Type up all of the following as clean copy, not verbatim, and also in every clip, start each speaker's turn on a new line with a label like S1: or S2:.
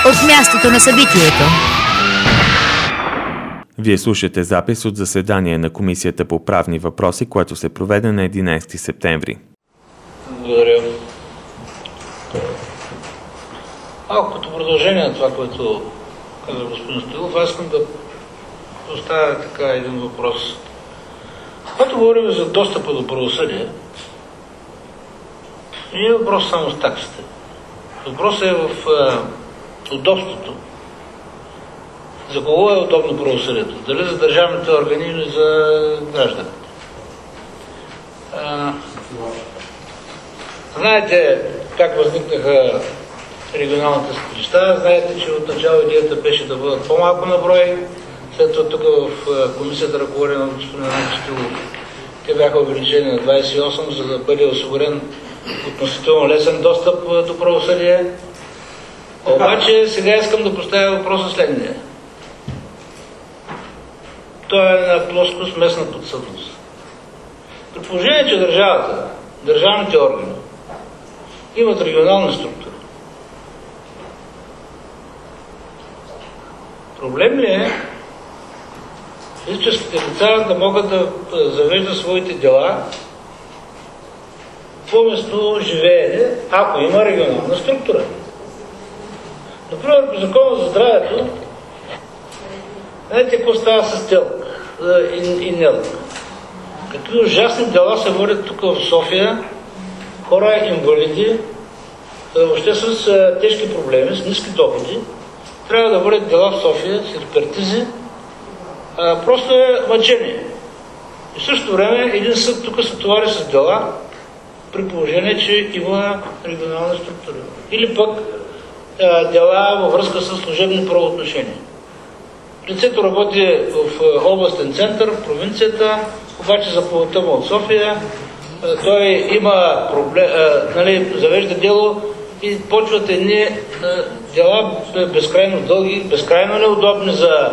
S1: от мястото на събитието.
S2: Вие слушате запис от заседание на Комисията по правни въпроси, което се проведе на 11 септември.
S3: Благодаря. Малко като продължение на това, което каза господин Стоилов, аз искам да поставя така един въпрос. Когато говорим за достъпа до правосъдие, не е въпрос само с таксите. Въпросът е в удобството. За кого е удобно правосъдието? Дали за държавните органи или за гражданите? Знаете как възникнаха регионалните съдилища. Знаете, че отначало идеята беше да бъдат по-малко на брой. След това тук в комисията, ръководена от господин Стоилов, те бяха увеличени на 28, за да бъде осигурен относително лесен достъп до правосъдие. Обаче сега искам да поставя въпроса следния. Той е на плоскост местна подсъдност. При положение, че държавата, държавните органи имат регионална структура, проблем ли е физическите лица да могат да завеждат своите дела по место живеене, ако има регионална структура? Например, по Закона за здравето, знаете какво става с ТЕЛК и НЕЛК? Какви ужасни дела се водят тук в София, хора инвалиди, въобще с тежки проблеми, с ниски доходи, трябва да водят дела в София с експертизи, просто е мъчение. И в същото време един съд тук се товари с дела, при положение, че има регионална структура. Или пък дела във връзка с служебни правоотношения. Лицето работи в областен център, в провинцията, обаче заповедта му от София, той има проблем, завежда дело и почват едни дела безкрайно дълги, безкрайно неудобни за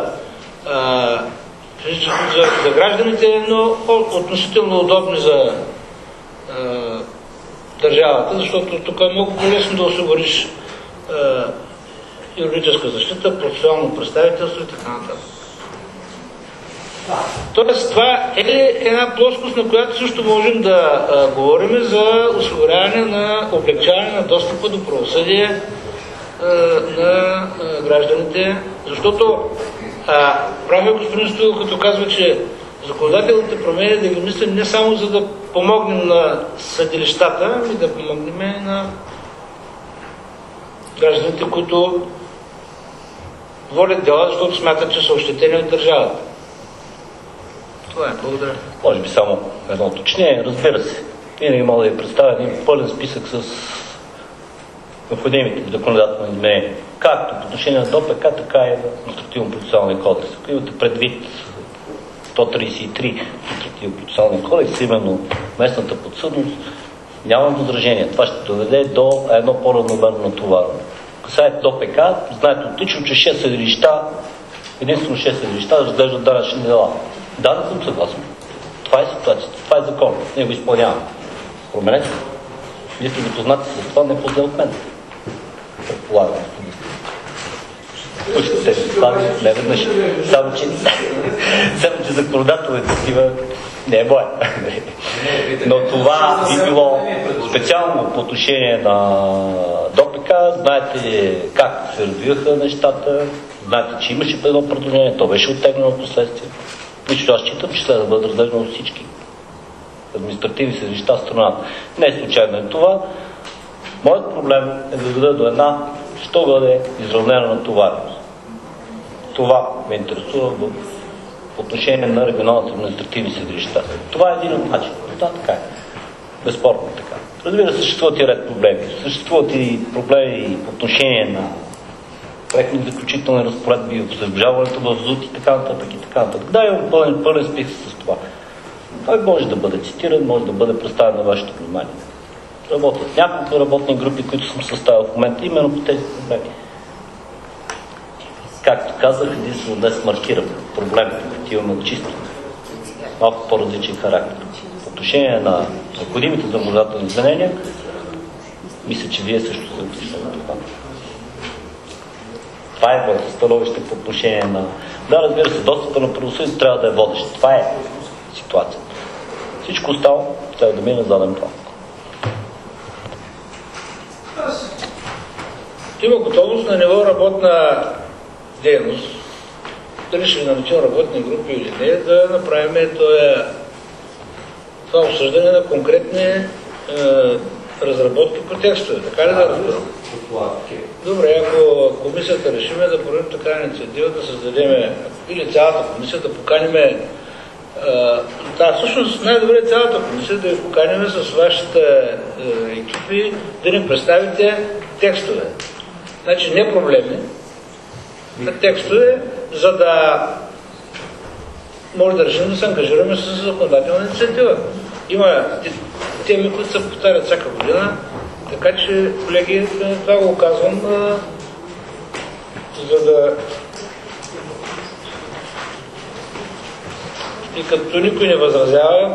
S3: гражданите, но относително удобни за държавата, защото тук е много по-лесно да осигуриш юридическа защита, процесуално представителство и така нататък. Тоест, това е една плоскост, на която също можем да говорим за осигуряване на облегчаване на достъпа до правосъдие на гражданите, защото прави господин Стоилов, като казва, че законодателните промени да ги мислим не само за да помогнем на съдилищата, ами да помогнем на гражданите, които водят дела, защото смятат, че са ощетени от държавата. Това е. Благодаря.
S4: Може би само едно уточнение. Разбира се, винаги мога да ви представя един пълен списък с необходимите законодателни изменения. Както по отношение на ДОПК, така и на Административно-процесуалния кодекс. Ако имате предвид 133 Административно-процесуалния кодекс, именно местната подсъдност, нямам възражение. Това ще доведе до едно по-равномерно натоварване. Касае ДОПК, знаете отлично, че 6 съдилища, единствено 6 съдилища разглеждат данъчни дела. Да, не съм съгласен. Това е ситуацията. Това е закон. Ние го изпълняваме. Променете. Вие сте запознати с това, не по-зле от мен. Предполагам. Слушайте, не веднъж. Само, че законодателните такива не е боя. Но това би било специално по отношение на ДОПК. Знаете как се развиваха нещата. Знаете, че имаше едно предложение. То беше оттегнено в последствие. Лично аз считам, че следва да бъдат разглеждани от всички административни съдилища в страната. Не е случайно е това. Моят проблем е да доведа до една, що бъде изравнена натовареност. Това ме интересува в отношение на регионалните административни съдилища. Това е един от начините. Да, така е. Безспорно така. Разбира се, съществуват и ред проблеми. Съществуват и проблеми по отношение на преходни заключителни разпоредби, обжалването в ЗУТ и така нататък и така нататък. Да, имам пълен списък с това. Той може да бъде цитиран, може да бъде представен на вашето внимание. Работят няколко работни групи, които съм съставил в момента, именно по тези проблеми. Както казах, единствено днес маркирам проблемите, които имаме чисто малко по-различен характер. По отношение на необходимите законодателни изменения, мисля, че вие също се описали това. Това е моето становище по отношение на... Да, разбира се, достъпа на правосъдието трябва да е водещ. Това е ситуацията. Всичко останало трябва да мине на заден план.
S3: Има готовност на ниво работна дейност, дали ще наречем работни групи или не, да направим това обсъждане на конкретни разработки по текстове. Така ли да разбирам? Добре, ако комисията решиме да проведем така инициатива, да създадем или цялата комисия, да поканим всъщност най-добре е цялата комисия да ви поканим с вашите екипи да ни представите текстове. Значи не проблеми, а текстове, за да може да решим да се ангажираме с законодателна инициатива. Има теми, които се повтарят всяка година, така че, колеги, това го казвам, за да и като никой не възразява,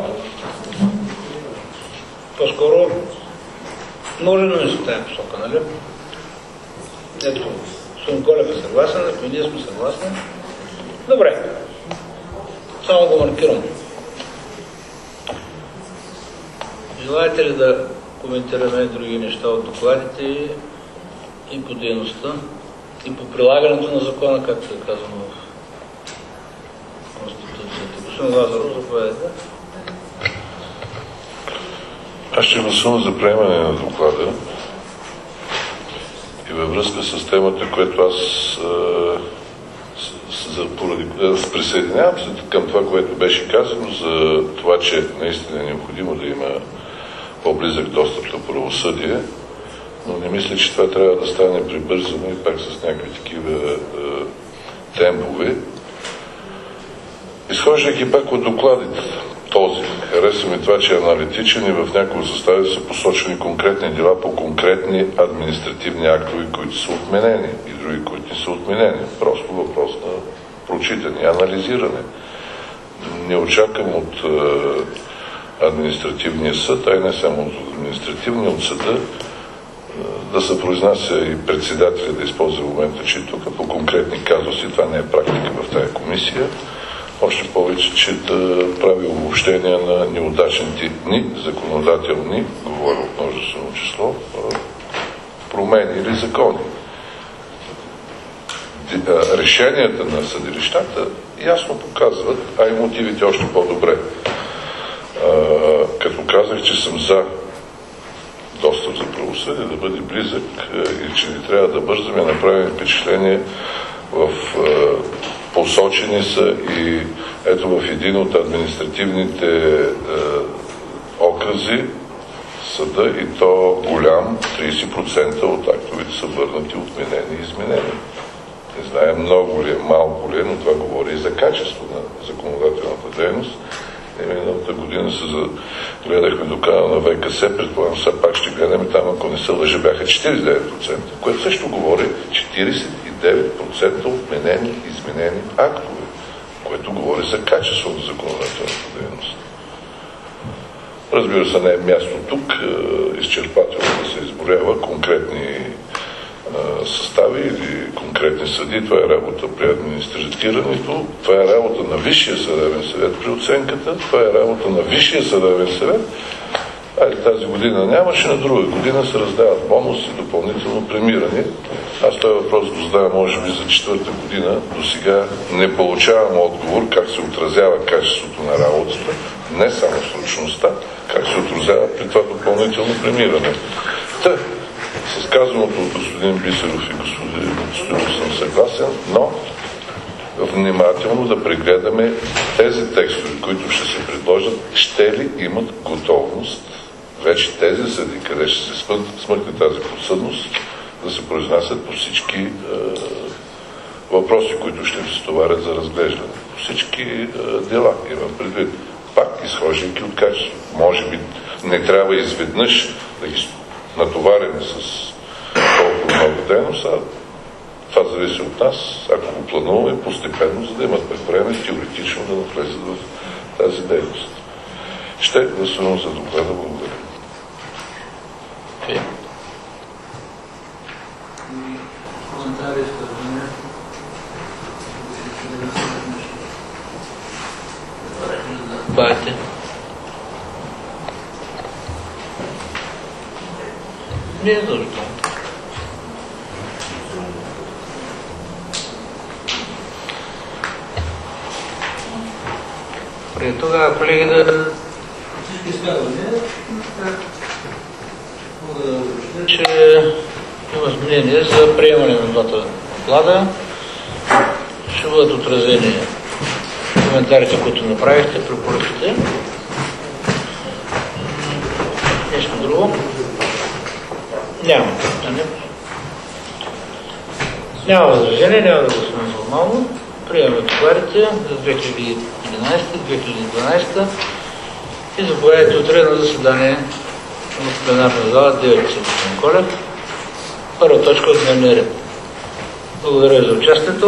S3: по-скоро може да мисли в тази посока, нали? Ето, господин Колев е съгласен, ако и ние сме съгласни. Добре. Само го маркирам. Желаете ли да коментираме други неща от докладите и по дейността, и по прилагането на закона, както е казано в Конституцията? Господин Лазаров, заповядайте.
S5: Аз ще гласувам за приемане на доклада и във връзка с темата, която аз присъединявам се към това, което беше казано за това, че наистина е необходимо да има по-близък достъп до правосъдие, но не мисля, че това трябва да стане прибързано и пак с някакви такива темпове. Изхождайки пак от докладите този, хареса ми това, че е аналитичен и в някои състави са посочени конкретни дела по конкретни административни актове, които са отменени и други, които не са отменени. Просто въпрос на прочитане и анализиране. Не очаквам от административния съд, а и не само от административния, от съда, да се произнася и председателя да използва в момента, че тук по конкретни казуси, това не е практика в тази комисия, още повече, че да прави обобщения на неудачните ни законодателни, говоря от множествено число, промени или закони. Решенията на съдилищата ясно показват, а и мотивите още по-добре. Като казах, че съм за достъп за правосъдие, да бъде близък и че не трябва да бързаме, направим впечатление в посочени са и ето в един от административните окръзи съда, и то голям, 30% от актовете са върнати, отменени и изменени. Не знаем много ли е, малко ли е, но това говори и за качество на законодателната дейност. Миналата година гледахме доклада на ВКС, предполагам, сега пак ще гледаме там, ако не се лъжа, бяха 49%, което също говори 49% отменени, изменени актове, което говори за качество на законодателната дейност. Разбира се, не е място тук изчерпателно да се изборява конкретни състави или конкретни съди. Това е работа при администрирането, това е работа на Висшия съдебен съвет при оценката, това е работа на Висшия съдебен съвет. Тази година нямаше, на друга година се раздават бонуси, допълнително премиране. Аз този въпрос го задавам може би за четвърта година. До сега не получавам отговор как се отразява качеството на работата, не само срочността, как се отразява при това допълнително премиране. С казаното от господин Бисеров и господин Стоилов съм съгласен, но внимателно да прегледаме тези текстове, които ще се предложат, ще ли имат готовност вече тези съди, къде ще се смъкне тази подсъдност, да се произнасят по всички въпроси, които ще се стоварят за разглеждане. По всички дела имам предвид. Пак изхождайки от качество. Може би не трябва изведнъж да ги натоварим с толкова много дейност, а това зависи от нас, ако го плануваме постепенно, за да имат време теоретично да навлезат в тази дейност. Ще гласувам за доклада. Благодаря.
S3: Коментари, изказвания? Байте. Не е нужно. Преди тогава, колеги, да че има мнение за приемане на двата доклада. Ще бъдат отразени коментарите, които направихте, препоръките. Нещо друго? Няма. Няма възражение, няма да гласуваме формално. Приемаме докладите за 2011-2012 и заповядайте утре на заседание в пленарна зала 9 часа. Колев. Първа точка от дневния ред. Благодаря за участието.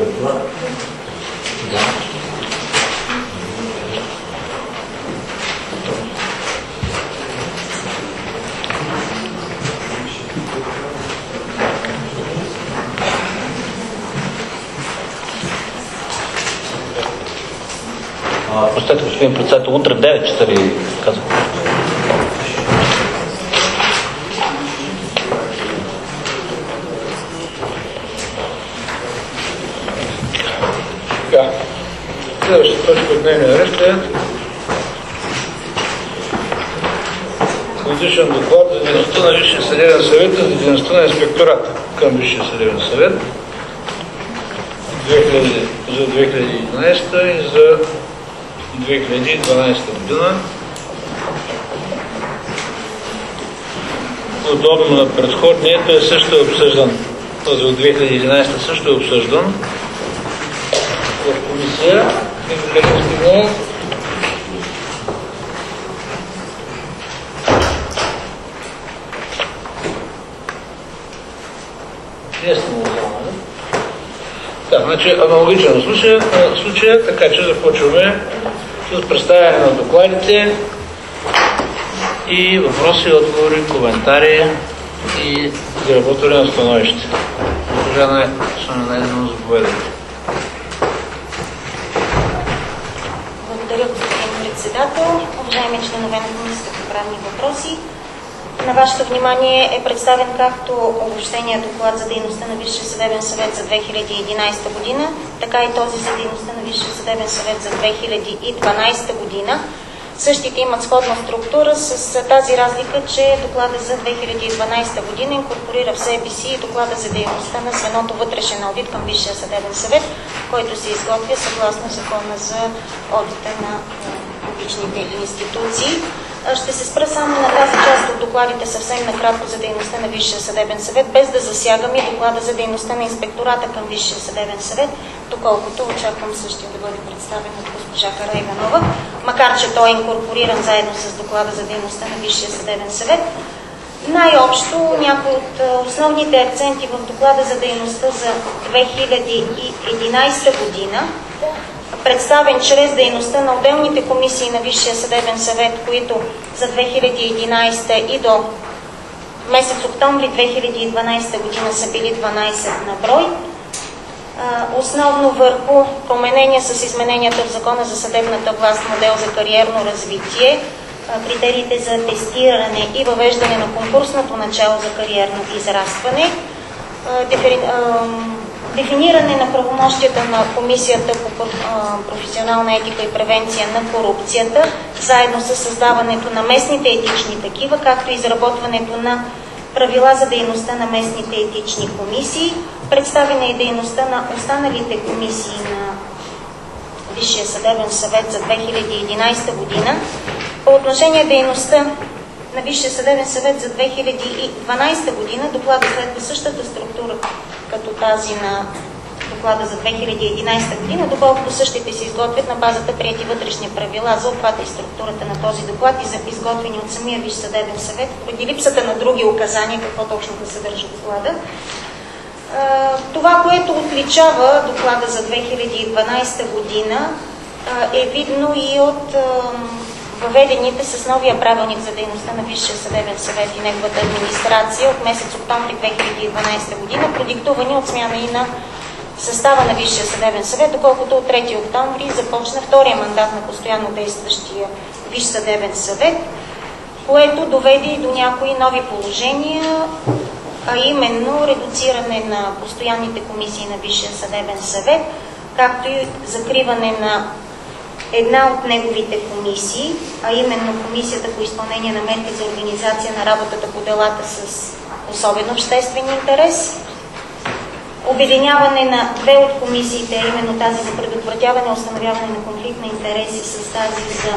S4: Простете, господин председател, утре в 9 часа ли казвам?
S3: Следващата точка от дневния ред е годишен доклад за дейността на Висшия съдебен съвет и за дейността на инспектората към Висшия съдебен съвет за 2011 и за 2012 година. Подобно на предходния, той също е обсъждан. Този от 2011 също е обсъждан в комисия. Да, значи аналогичен случай, така че започваме с представяне на докладите и въпроси, отговори, коментари и изработване на становище. Госпожа Найденова, заповядайте.
S6: Благодаря, господин председател. Уважаеми членове на Комисията по правни въпроси, на вашето внимание е представен както обобщения доклад за дейността на Висшия съдебен съвет за 2011 година, така и този за дейността на Висшия съдебен съвет за 2012 година. Същите имат сходна структура с тази разлика, че доклада за 2012 година инкорпорира в себе си и доклада за дейността на звеното вътрешен одит към Висшия съдебен съвет, който се изготвя съгласно закона за одита на публичните институции. Ще се спра само на тази част от докладите съвсем накратко за дейността на Висшия съдебен съвет, без да засягам и доклада за дейността на инспектората към Висшия съдебен съвет, доколкото очаквам същия да бъде представен от госпожа Караиванова, макар че той е инкорпориран заедно с доклада за дейността на Висшия съдебен съвет. Най-общо някои от основните акценти в доклада за дейността за 2011 година, представен чрез дейността на отделните комисии на Висшия съдебен съвет, които за 2011 и до месец октомври 2012 година са били 12 на брой. Основно върху променения с измененията в Закона за съдебната власт, модел за кариерно развитие, критериите за тестиране и въвеждане на конкурсното начало за кариерно израстване, дефиниране на правомощията на Комисията по професионална етика и превенция на корупцията, заедно с създаването на местните етични такива, както и изработването на правила за дейността на местните етични комисии, представена и дейността на останалите комисии на Висшия съдебен съвет за 2011 година. По отношение дейността на Висшия съдебен съвет за 2012 година, докладът следва същата структура като тази на доклада за 2011 година, доколкото същите се изготвят на базата приети вътрешни правила за обхвата и структурата на този доклад и за изготвени от самия Висш съдебен съвет, поради липсата на други указания какво точно да съдържа доклада. Това, което отличава доклада за 2012 година, е видно и от въведените с новия правилник за дейността на Висшия съдебен съвет и неговата администрация от месец октомври 2012 година, продиктувани от смяна и на състава на Висшия съдебен съвет, доколкото от 3 октомври започна втория мандат на постоянно действащия Висш съдебен съвет, което доведе до някои нови положения, а именно редуциране на постоянните комисии на Висшия съдебен съвет, както и закриване на една от неговите комисии, а именно Комисията по изпълнение на мерки за организация на работата по делата с особен обществен интерес, обединяване на две от комисиите, а именно тази за предотвратяване и установяване на конфликт на интереси с тази за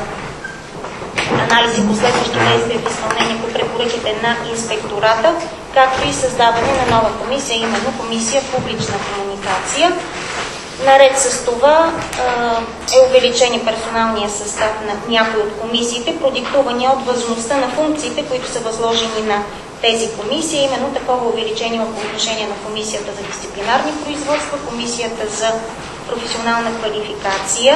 S6: анализ и последващи действия в изпълнение по препоръките на инспектората, както и създаване на нова комисия, именно Комисия публична комуникация. Наред с това е увеличен и персоналния състав на някои от комисиите, продиктувани от важността на функциите, които са възложени на тези комисии, именно такова увеличение по отношение на Комисията за дисциплинарни производства, Комисията за професионална квалификация,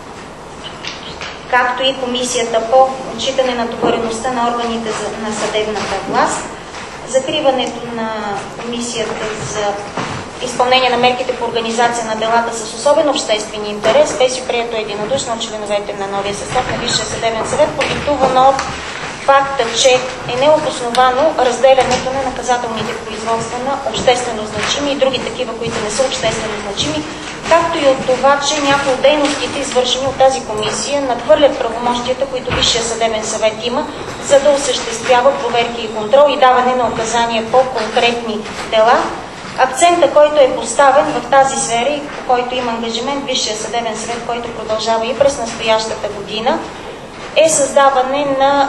S6: както и Комисията по отчитане на натовареността на органите на съдебната власт, закриването на Комисията за изпълнение на мерките по организация на делата с особен обществен интерес, беше прието единодушно от членовете на новия състав на Висшия съдебен съвет, продиктувано от факта, че е необосновано разделянето на наказателните производства на обществено значими и други такива, които не са обществено значими, както и от това, че някои от дейностите, извършени от тази комисия, надхвърлят правомощията, които Висшия съдебен съвет има, за да осъществява проверки и контрол и даване на указания по конкретни дела. Акцента, който е поставен в тази сфера и по който има ангажимент Висшия съдебен съвет, който продължава и през настоящата година, е създаване на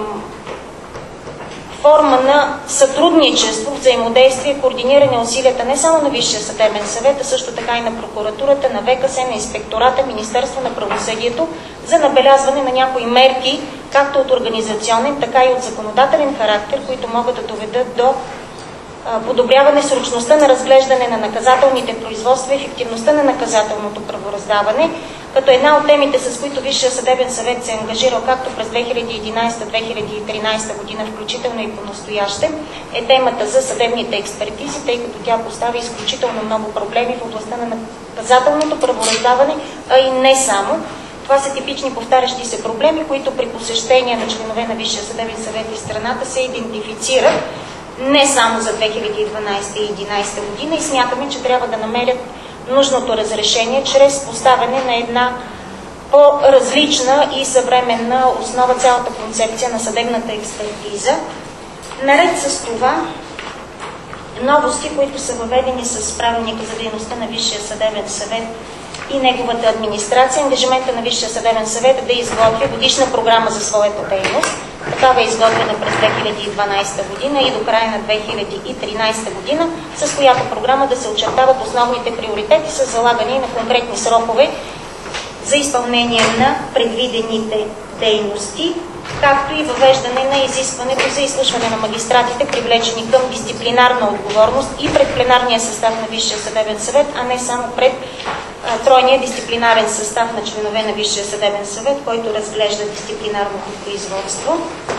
S6: форма на сътрудничество, взаимодействие, координиране усилията не само на Висшия съдебен съвет, а също така и на прокуратурата, на ВКС, на инспектората, Министерство на правосъдието за набелязване на някои мерки, както от организационен, така и от законодателен характер, които могат да доведат до подобряване срочността на разглеждане на наказателните производства и ефективността на наказателното правораздаване, като една от темите, с които Висшия съдебен съвет се е ангажирал както през 2011-2013 година, включително и по-настояще, е темата за съдебните експертизи, тъй като тя поставя изключително много проблеми в областта на наказателното правораздаване, а и не само. Това са типични повтарящи се проблеми, които при посещение на членове на Висшия съдебен съвет и страната се идентифицират не само за 2012 и 2011 година и смятаме, че трябва да намерят нужното разрешение чрез поставяне на една по-различна и съвременна основа, цялата концепция на съдебната експертиза. Наред с това, новости, които са въведени с правилника за дейността на Висшия съдебен съвет и неговата администрация, ангажимента на Висшия съдебен съвет е да изготви годишна програма за своята дейност. Такава е изготвена през 2012 година и до края на 2013 година, с която програма да се очертават основните приоритети с залагане на конкретни срокове за изпълнение на предвидените дейности, както и въвеждане на изискването за изслушване на магистратите, привлечени към дисциплинарна отговорност и пред пленарния състав на Висшия съдебен съвет, а не само пред тройния дисциплинарен състав на членове на Висшия съдебен съвет, който разглежда дисциплинарното производство.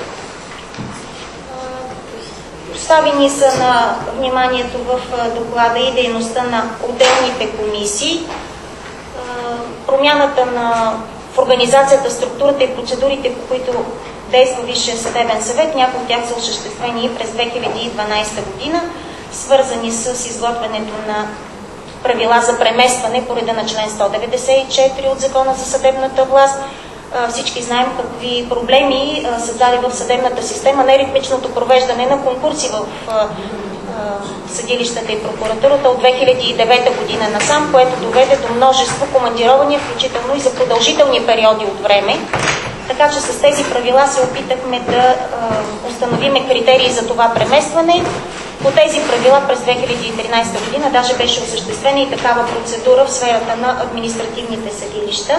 S6: Поставени са на вниманието в доклада и дейността на отделните комисии. Промяната в организацията, структурата и процедурите, по които действа Висшия съдебен съвет, някои от тях са осъществени и през 2012 година, свързани с изготвянето на правила за преместване по реда на член 194 от Закона за съдебната власт. Всички знаем какви проблеми създаде в съдебната система неритмичното провеждане на конкурси в съдилищата и прокуратурата от 2009 година насам, което доведе до множество командирования, включително и за продължителни периоди от време. Така че с тези правила се опитахме да установиме критерии за това преместване. По тези правила през 2013 година даже беше осъществена и такава процедура в сферата на административните съдилища.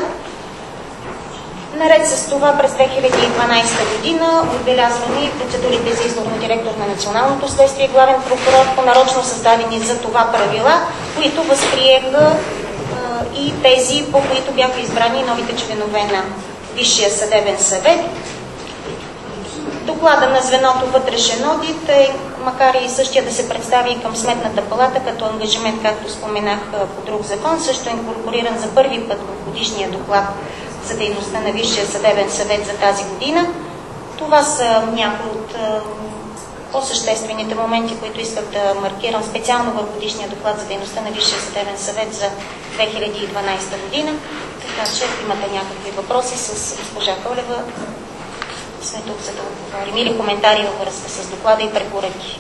S6: Наред с това през 2012 година отбелязваме и процедурите за избор на директор на Националното следствие и главен прокурор по нарочно създадени за това правила, които възприеха и тези, по които бяха избрани новите членове на Висшия съдебен съвет. Доклада на звеното вътрешен одит, макар и същия да се представи и към Сметната палата като ангажимент, както споменах, по друг закон, също е инкорпориран за първи път в годишния доклад за дейността на Висшия съдебен съвет за тази година. Това са някои от по-съществените моменти, които исках да маркирам специално в годишния доклад за дейността на Висшия съдебен съвет за 2012 година. Така че, ако имате някакви въпроси с госпожа Колева, сме тук за да отговорим, или коментари във връзка с доклада и препоръки.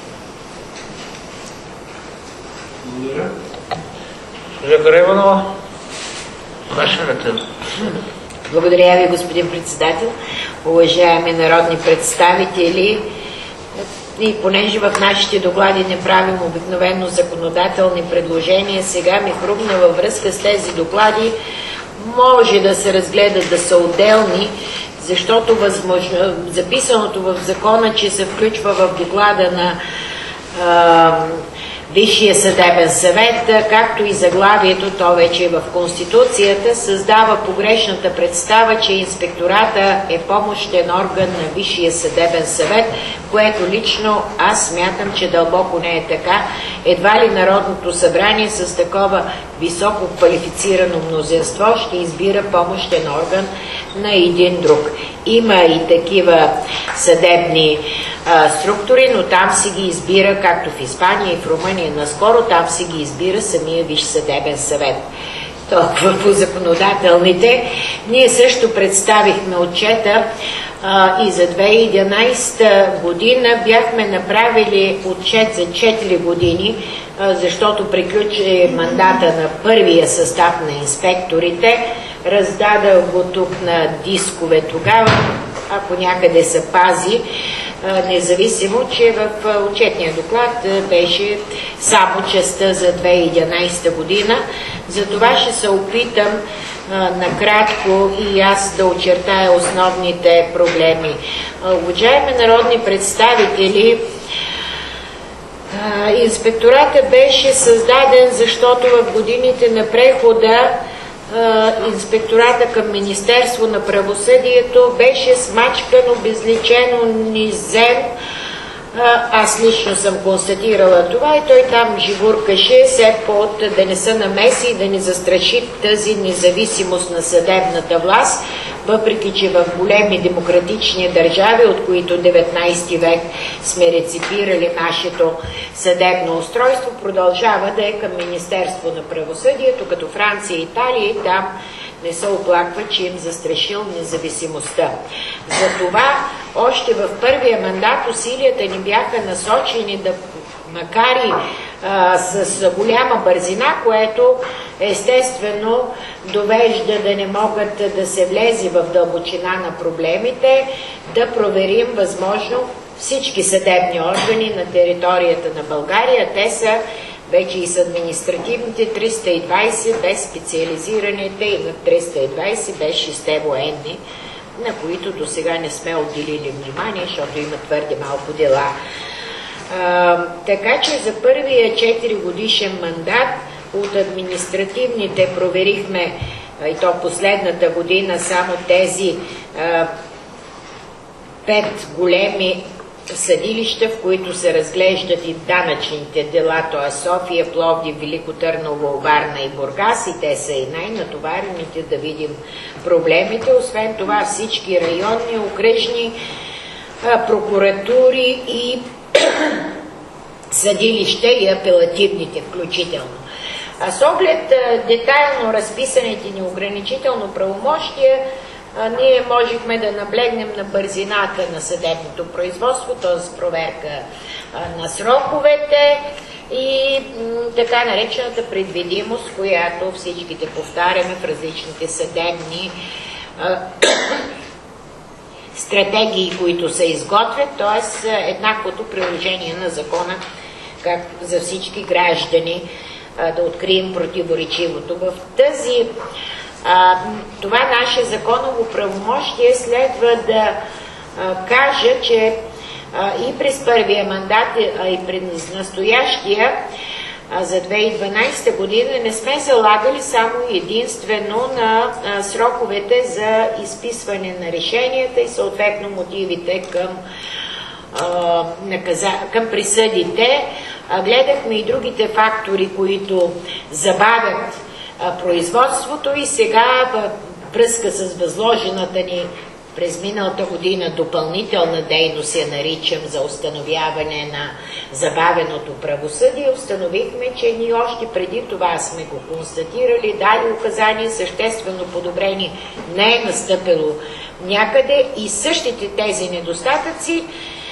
S3: Благодаря. Госпожа Караиванова, ваша ръка.
S7: Благодаря ви, господин председател. Уважаеми народни представители, и понеже в нашите доклади не правим обикновено законодателни предложения, сега ми хрумна във връзка с тези доклади, може да се разгледат да са отделни, защото записаното в закона, че се включва в доклада на Висшия съдебен съвет, както и заглавието, то вече е в Конституцията, създава погрешната представа, че инспектората е помощен орган на Висшия съдебен съвет, което лично аз смятам, че дълбоко не е така. Едва ли Народното събрание с такова високо квалифицирано мнозинство ще избира помощен орган на един друг. Има и такива съдебни структури, но там си ги избира, както в Испания и в Румъния наскоро, там си ги избира самия Висш съдебен съвет. Толкова по законодателните. Ние също представихме отчета и за 2011 година бяхме направили отчет за 4 години, защото приключи мандата на първия състав на инспекторите. Раздадах го тук на дискове тогава, ако някъде се пази, независимо, че в отчетния доклад беше само частта за 2011 година. Затова ще се опитам накратко и аз да очертая основните проблеми. Уважаеми народни представители, инспектората беше създаден, защото в годините на прехода инспектората към Министерство на правосъдието беше смачкан, обезличен, унизен. Аз лично съм констатирала това и той там живуркаше все под да не се намеси и да не застраши тази независимост на съдебната власт, въпреки че в големи демократични държави, от които 19 век сме реципирали нашето съдебно устройство, продължава да е към Министерство на правосъдието, като Франция и Италия, и там не се оплакват, че им застрашил независимостта. Затова още в първия мандат усилията ни бяха насочени да, макар и с голяма бързина, което естествено довежда да не могат да се влезе в дълбочина на проблемите, да проверим възможно всички съдебни органи на територията на България. Те са вече и с административните 320, без специализираните и на 320 без 6 военни, на които до сега не сме отделили внимание, защото има твърде малко дела. Така че за първия 4 годишен мандат от административните проверихме, и то последната година, само тези 5 големи съдилища, в които се разглеждат и данъчните дела, т.е. София, Пловдив, Велико Търново, Варна и Бургас, и те са и най-натоварените да видим проблемите. Освен това всички районни, окръжни прокуратури и съдилища и апелативните включително. А с оглед детайлно разписаните ни ограничително правомощия, ние можехме да наблегнем на бързината на съдебното производство, т.е. проверка на сроковете и така наречената предвидимост, която всичките повтаряме в различните съдебни стратегии, които се изготвят, т.е. еднаквото приложение на закона, как за всички граждани, да открием противоречивото. В това наше законово правомощие следва да кажа, че и през първия мандат, и през настоящия за 2012 година не сме залагали само единствено на сроковете за изписване на решенията и съответно мотивите към присъдите. Гледахме и другите фактори, които забавят производството, и сега във връзка с възложената ни през миналата година допълнителна дейност, я наричам, за установяване на забавеното правосъдие, установихме, че ние още преди това сме го констатирали, дали указания, съществено подобрение не е настъпило някъде, и същите тези недостатъци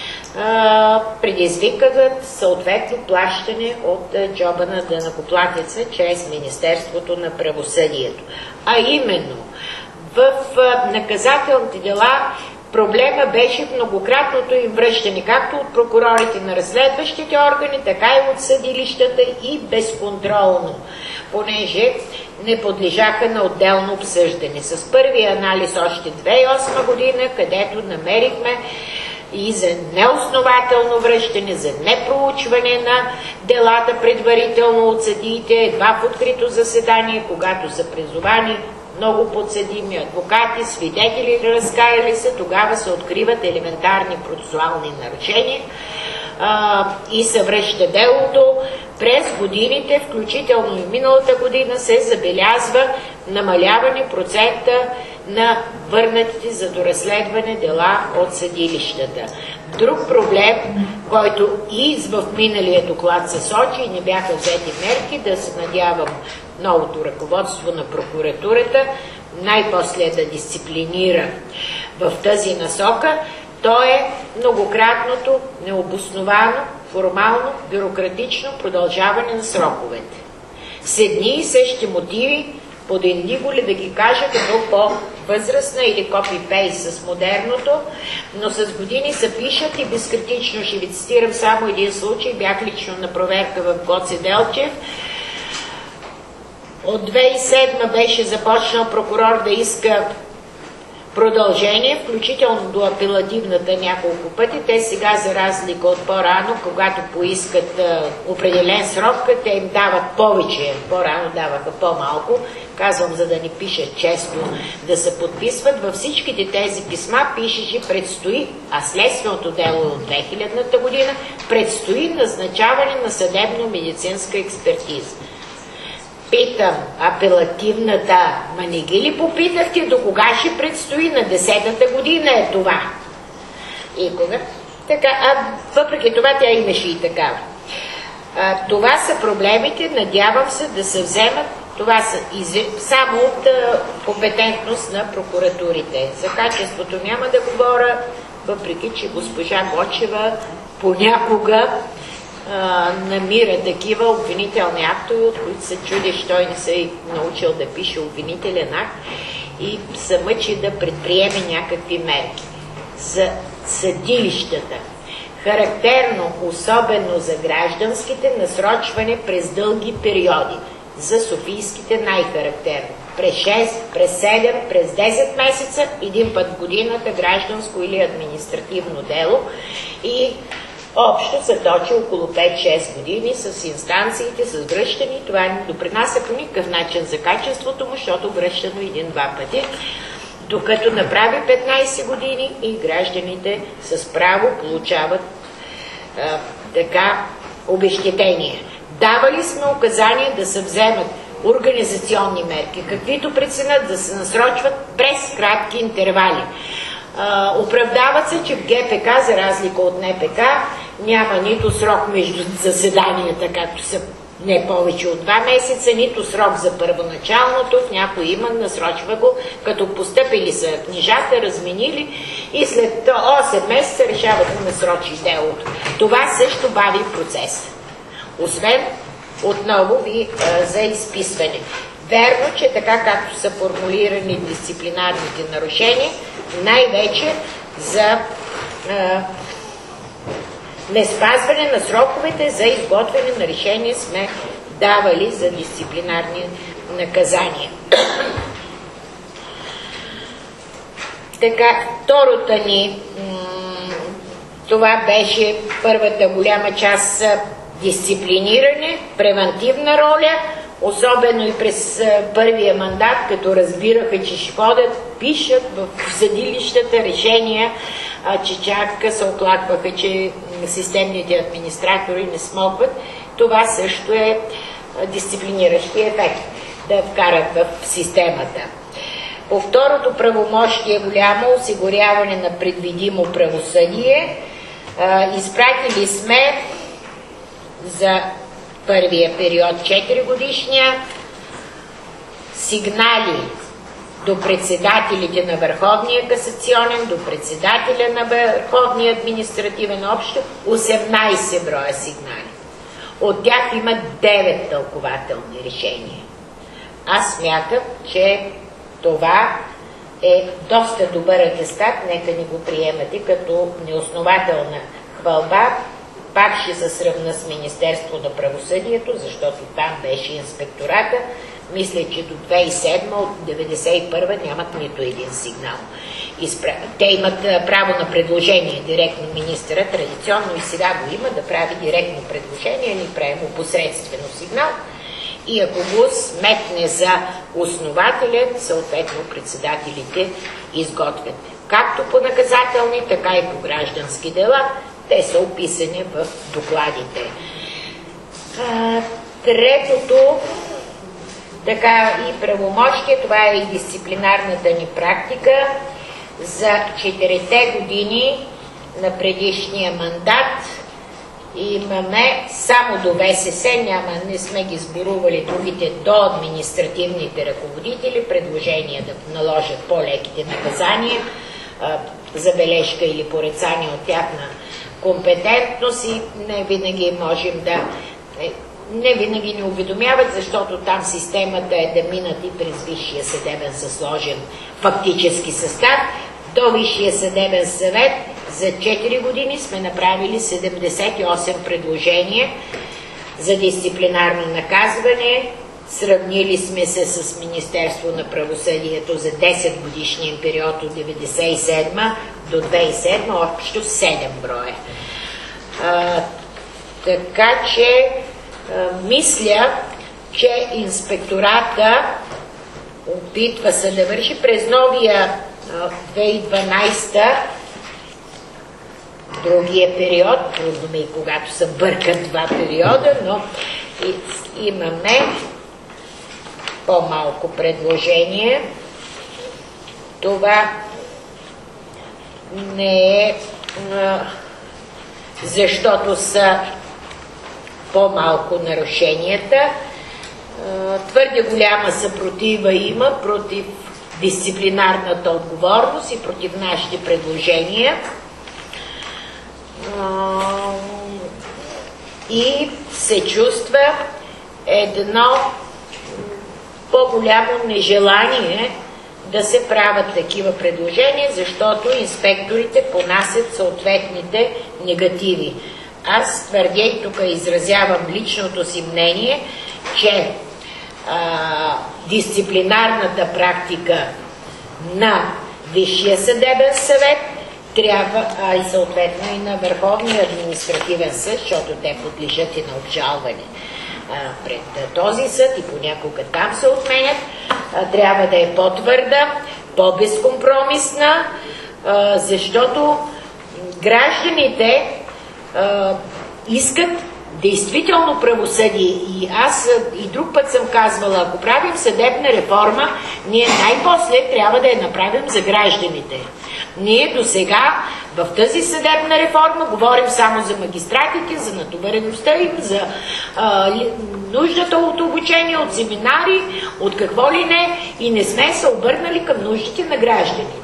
S7: предизвикат съответно плащане от джоба на данъкоплатеца чрез Министерството на правосъдието. А именно, в наказателните дела проблема беше многократното им връщане, както от прокурорите на разследващите органи, така и от съдилищата, и безконтролно, понеже не подлежаха на отделно обсъждане. С първия анализ още 2008 година, където намерихме и за неоснователно връщане, за непроучване на делата предварително от съдиите, едва в открито заседание, когато са призовани много подсъдими, адвокати, свидетели разкаяли се, тогава се откриват елементарни процесуални нарушения и се връща делото. През годините, включително и миналата година, се забелязва намаляване процента на върнатите за доразследване дела от съдилищата. Друг проблем, който и в миналия доклад се сочи и не бяха взети мерки, да се надявам новото ръководство на прокуратурата най-после да дисциплинира в тази насока, то е многократното, необосновано, формално, бюрократично продължаване на сроковете. С едни и същи мотиви, под индиго ли да ги кажа, като по-възрастна или копи-пейст с модерното, но с години се пишат и безкритично ще ви цитирам само един случай. Бях лично на проверка в Гоце Делчев. От 2007 беше започнал прокурор да иска продължение, включително до апелативната няколко пъти. Те сега, за разлика от по-рано, когато поискат определен срок, те им дават повече. По-рано даваха по-малко. Казвам, за да не пишат често, да се подписват. Във всичките тези писма пишеше предстои, а следственото дело от 2000-та година, предстои назначаване на съдебно-медицинска експертиза. Питам, апелативната, ма не ги ли попитахте до кога ще предстои? На 10-та година е това. И кога? Така, въпреки това тя имаше и такава. Това са проблемите, надявам се да се вземат. Това са само от компетентност на прокуратурите. За качеството няма да говоря, въпреки че госпожа Гочева понякога намира такива обвинителни актове, от които се чуди, той не се е научил да пише обвинителен акт и се мъчи да предприеме някакви мерки. За съдилищата. Характерно, особено за гражданските, насрочване през дълги периоди. За софийските най-характерно. През 6, през 7, през 10 месеца, един път в годината, гражданско или административно дело, и общо се точи около 5-6 години с инстанциите, с връщане. Това не допринася по никакъв начин за качеството му, защото връщано един-два пъти, докато направи 15 години и гражданите с право получават така обезщетение. Давали сме указания да се вземат организационни мерки, каквито преценят, да се насрочват през кратки интервали. Оправдават се, че в ГПК, за разлика от НПК, няма нито срок между заседанията, както са не повече от 2 месеца, нито срок за първоначалното, в някой има, насрочва го, като постъпили са книжата, разменили и след 8 месеца решават да насрочи делото. Това също бави процес. Освен, отново ви за изписване. Верно, че така както са формулирани дисциплинарните нарушения, най-вече за неспазване на сроковете за изготвяне на решение сме давали за дисциплинарни наказания. Така, втората ни, това беше първата голяма част дисциплиниране, превантивна роля, особено и през първия мандат, като разбираха, че ще ходят, пишат в съдилищата решения, че чак се оплакваха, че системните администратори не смогват. Това също е дисциплиниращи ефект да вкарат в системата. По второто правомощие голямо осигуряване на предвидимо правосъдие. Изпратили сме за първия период 4 годишния сигнали до председателите на Върховния касационен, до председателя на Върховния административен общо 18 броя сигнали. От тях има 9 тълкователни решения. Аз смятам, че това е доста добър атестат, нека ни го приемате като неоснователна хвалба. Пак ще се сравна с Министерство на правосъдието, защото там беше инспектората. Мисля, че до 2007, от 1991 нямат нито един сигнал. Те имат право на предложение директно министъра, традиционно и сега го има, да прави директно предложение, или правим посредствено сигнал. И ако го сметне за основателен, съответно председателите изготвят. Както по наказателни, така и по граждански дела. Те са описани в докладите. Третото, така и правомощие, това е и дисциплинарната ни практика. За 4 години на предишния мандат имаме само до ВСС, не сме ги сборували другите, до административните ръководители, предложения да наложат по-леките наказания, забележка или порицание от тяхна компетентност, и не винаги можем да... Не винаги ни уведомяват, защото там системата е да минат и през Висшия съдебен със сложен фактически състав. До Висшия съдебен съвет за 4 години сме направили 78 предложения за дисциплинарно наказване. Сравнили сме се с Министерство на правосъдието за 10 годишния период от 1997 до 2007, общо 7 броя. Така че мисля, че инспектората опитва се да върши през новия 2012 другия период, трудно ми когато се бъркат два периода, но имаме по-малко предложение. Това не е защото са по-малко нарушенията. Твърде голяма съпротива има против дисциплинарната отговорност и против нашите предложения. И се чувства едно по-голямо нежелание да се правят такива предложения, защото инспекторите понасят съответните негативи. Аз твърдя и тук изразявам личното си мнение, че дисциплинарната практика на Висшия съдебен съвет трябва, и съответно и на Върховния административен съд, защото те подлежат и на обжалване пред този съд и понякога там се отменят, трябва да е по-твърда, по-безкомпромисна, защото гражданите искат действително правосъдие. И аз и друг път съм казвала, ако правим съдебна реформа, ние най-после трябва да я направим за гражданите. Ние до сега в тази съдебна реформа говорим само за магистратите, за натовареността им, за нуждата от обучение, от семинари, от какво ли не, и не сме се обърнали към нуждите на гражданите.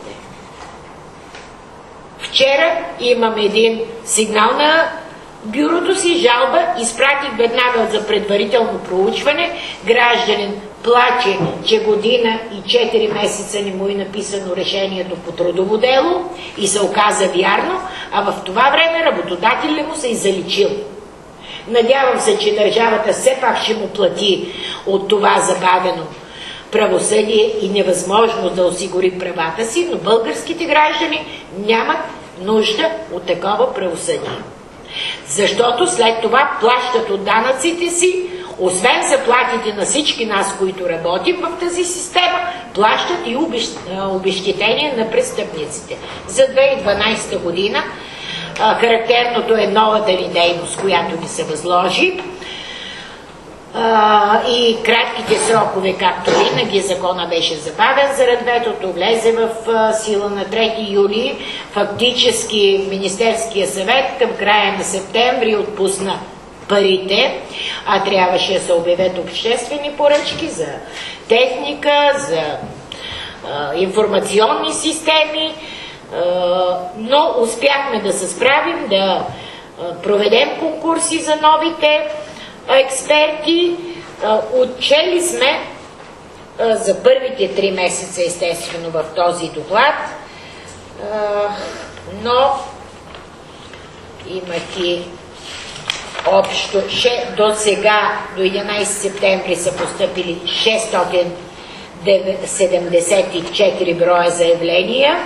S7: Вчера имам един сигнал на бюрото си, жалба, изпратих веднага за предварително проучване. Гражданин плаче, че година и 4 месеца не му е написано решението по трудово дело и се оказа вярно, а в това време работодателят му се е заличил. Надявам се, че държавата все пак ще му плати от това забавено правосъдие и невъзможност да осигури правата си, но българските граждани нямат нужда от такова правосъдие. Защото след това плащат от данъците си, освен заплатите на всички нас, които работим в тази система, плащат и обезщетение на престъпниците. За 2012 година характерното е новата ни дейност, която ни се възложи. И кратките срокове, както винаги, закона беше забавен заради ветото, влезе в сила на 3 юли. Фактически Министерския съвет към края на септември отпусна парите, а трябваше да се обявят обществени поръчки за техника, за информационни системи, но успяхме да се справим, да проведем конкурси за новите експерти. Отчели сме за първите 3 месеца, естествено, в този доклад, но имайки общо до сега, до 11 септември са постъпили 674 броя заявления.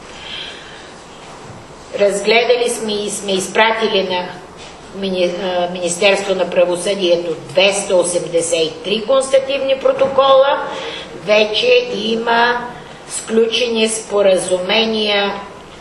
S7: Разгледали сме и сме изпратили на Министерство на правосъдието 283 констативни протокола. Вече има сключени споразумения.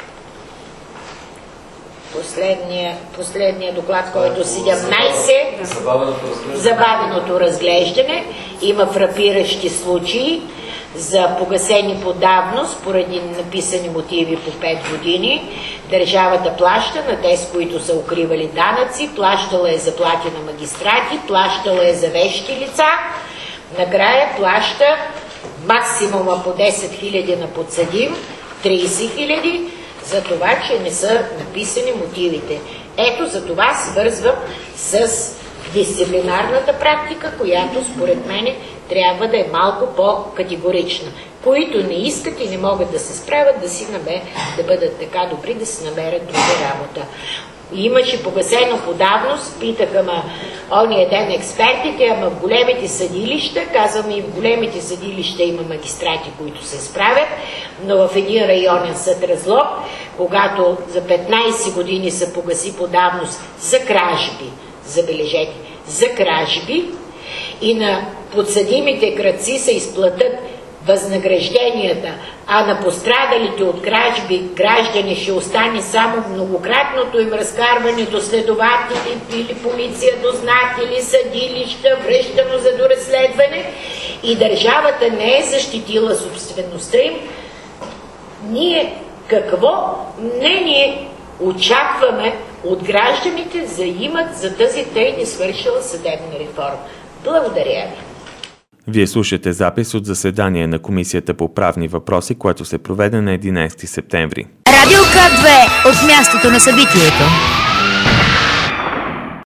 S7: Последния доклад, който 17, забавеното разглеждане. Има фрапиращи случаи за погасени по давност поради написани мотиви по 5 години. Държавата плаща на тези, които са укривали данъци, плащала е заплати на магистрати, плащала е за вещи лица. Накрая плаща максимума по 10 000 на подсъдим, 30 000, за това, че не са написани мотивите. Ето за това свързвам с дисциплинарната практика, която според мен трябва да е малко по-категорична. Които не искат и не могат да се справят, да бъдат така добри, да си намерят друга работа. Имаше погасено по давност, питаха ония ден експертите, ама в големите съдилища, казваме и в големите съдилища има магистрати, които се справят, но в един районен съд Разлог, когато за 15 години се погаси по давност за кражби, забележете, за кражби, и на подсъдимите крадци се изплатят възнагражденията, а на пострадалите от кражби граждани ще остане само многократното им разкарване до следователи или полиция, дознатели, съдилища, връщано за доразследване, и държавата не е защитила собствеността им. Ние какво мнение очакваме от гражданите да имат за тази тъй несвършила съдебна реформа? Благодаря ви.
S2: Вие слушате запис от заседание на Комисията по правни въпроси, което се проведе на 11 септември.
S1: Радио К2 от мястото на събитието.